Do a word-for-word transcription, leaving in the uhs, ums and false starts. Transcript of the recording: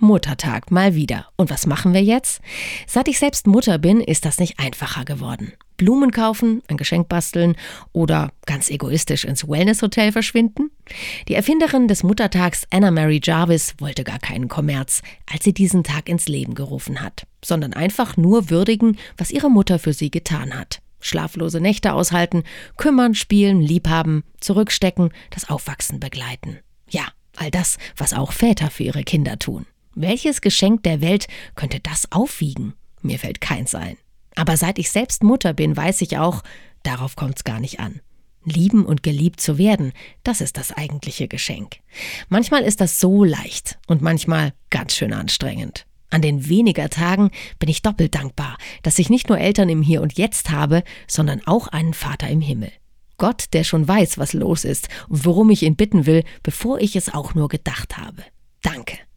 Muttertag, mal wieder. Und was machen wir jetzt? Seit ich selbst Mutter bin, ist das nicht einfacher geworden. Blumen kaufen, ein Geschenk basteln oder ganz egoistisch ins Wellnesshotel verschwinden? Die Erfinderin des Muttertags Anna Mary Jarvis wollte gar keinen Kommerz, als sie diesen Tag ins Leben gerufen hat, sondern einfach nur würdigen, was ihre Mutter für sie getan hat. Schlaflose Nächte aushalten, kümmern, spielen, liebhaben, zurückstecken, das Aufwachsen begleiten. Ja, all das, was auch Väter für ihre Kinder tun. Welches Geschenk der Welt könnte das aufwiegen? Mir fällt keins ein. Aber seit ich selbst Mutter bin, weiß ich auch, darauf kommt's gar nicht an. Lieben und geliebt zu werden, das ist das eigentliche Geschenk. Manchmal ist das so leicht und manchmal ganz schön anstrengend. An den weniger Tagen bin ich doppelt dankbar, dass ich nicht nur Eltern im Hier und Jetzt habe, sondern auch einen Vater im Himmel. Gott, der schon weiß, was los ist und worum ich ihn bitten will, bevor ich es auch nur gedacht habe. Danke.